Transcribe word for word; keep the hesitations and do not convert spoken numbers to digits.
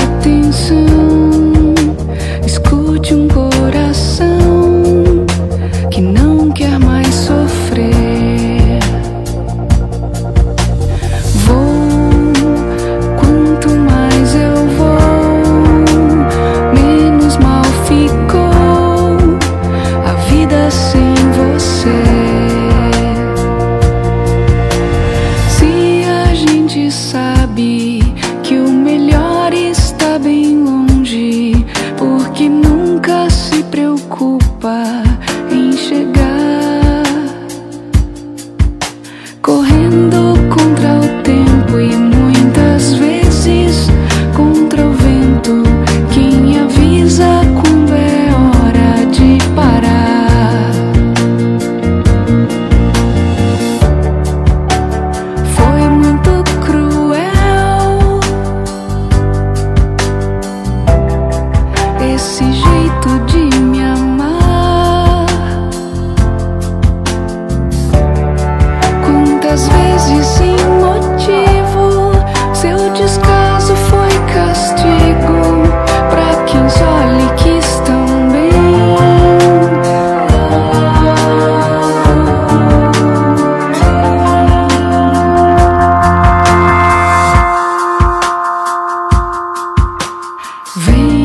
atenção. Escute um coração que não quer mais sofrer. Vou, quanto mais eu vou, menos mal ficou a vida sem você. Se a gente sabe que o melhor está bem longe, porque nunca se preocupa em chegar, correndo contra o tempo e muitas vezes contra o vento. Quem avisa quando é hora de parar? Foi muito cruel esse jeito de me amar. Quantas vezes sem motivo seu descaso foi castigo pra quem só lhe quis tão bem. Vem